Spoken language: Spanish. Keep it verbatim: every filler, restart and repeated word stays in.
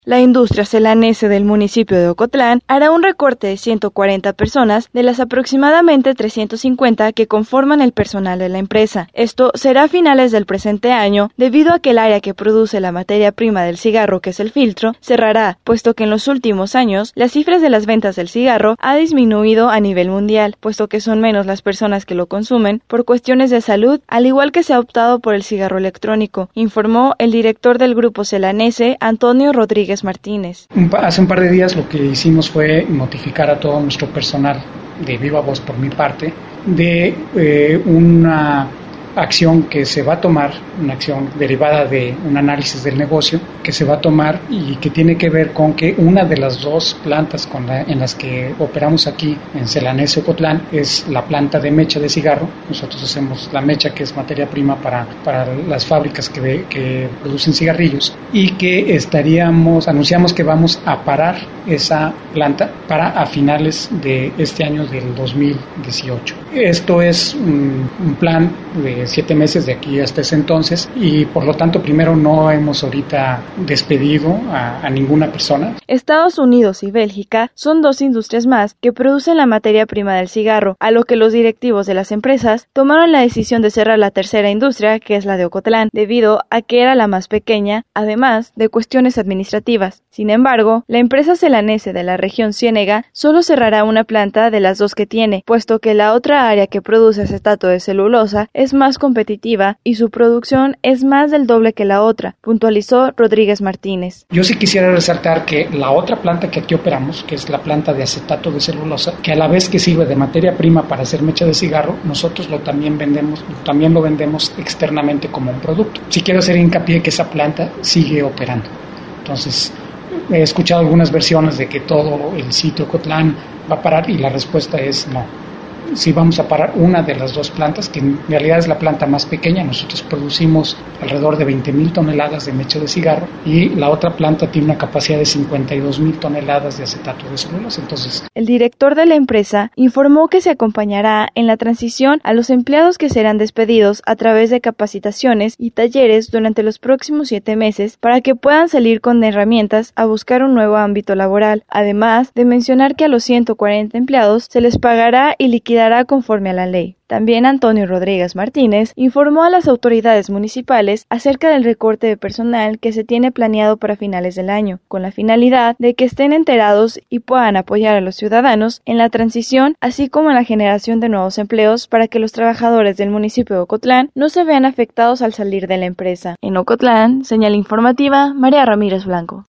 La industria celanese del municipio de Ocotlán hará un recorte de ciento cuarenta personas de las aproximadamente trescientas cincuenta que conforman el personal de la empresa. Esto será a finales del presente año, debido a que el área que produce la materia prima del cigarro, que es el filtro, cerrará, puesto que en los últimos años las cifras de las ventas del cigarro ha disminuido a nivel mundial, puesto que son menos las personas que lo consumen por cuestiones de salud, al igual que se ha optado por el cigarro electrónico, informó el director del grupo celanese, Antonio Rodríguez Martínez. Hace un par de días lo que hicimos fue notificar a todo nuestro personal, de viva voz por mi parte, de eh, una acción que se va a tomar, una acción derivada de un análisis del negocio que se va a tomar y que tiene que ver con que una de las dos plantas con la, en las que operamos aquí en Celanese Ocotlán es la planta de mecha de cigarro. Nosotros hacemos la mecha, que es materia prima para, para las fábricas que, que producen cigarrillos, y que estaríamos, anunciamos que vamos a parar esa planta para a finales de este año del dos mil dieciocho. Esto es un, un plan de siete meses de aquí hasta ese entonces, y por lo tanto primero no hemos ahorita despedido a, a ninguna persona. Estados Unidos y Bélgica son dos industrias más que producen la materia prima del cigarro, a lo que los directivos de las empresas tomaron la decisión de cerrar la tercera industria, que es la de Ocotlán, debido a que era la más pequeña, además de cuestiones administrativas. Sin embargo, la empresa celanese de la región Ciénega solo cerrará una planta de las dos que tiene, puesto que la otra área que produce acetato de celulosa es más competitiva y su producción es más del doble que la otra, puntualizó Rodríguez Martínez. Yo sí quisiera resaltar que la otra planta que aquí operamos, que es la planta de acetato de celulosa, que a la vez que sirve de materia prima para hacer mecha de cigarro, nosotros lo también vendemos, también lo vendemos externamente como un producto. Sí quiero hacer hincapié que esa planta sigue operando. Entonces, he escuchado algunas versiones de que todo el sitio Ocotlán va a parar, y la respuesta es no. Sí vamos a parar una de las dos plantas, que en realidad es la planta más pequeña. Nosotros producimos alrededor de veinte mil toneladas de mecha de cigarro, y la otra planta tiene una capacidad de cincuenta y dos mil toneladas de acetato de celulosa. Entonces, el director de la empresa informó que se acompañará en la transición a los empleados que serán despedidos a través de capacitaciones y talleres durante los próximos siete meses para que puedan salir con herramientas a buscar un nuevo ámbito laboral, además de mencionar que a los ciento cuarenta empleados se les pagará y liquidará conforme a la ley. También Antonio Rodríguez Martínez informó a las autoridades municipales acerca del recorte de personal que se tiene planeado para finales del año, con la finalidad de que estén enterados y puedan apoyar a los ciudadanos en la transición, así como en la generación de nuevos empleos para que los trabajadores del municipio de Ocotlán no se vean afectados al salir de la empresa. En Ocotlán, señal informativa, María Ramírez Blanco.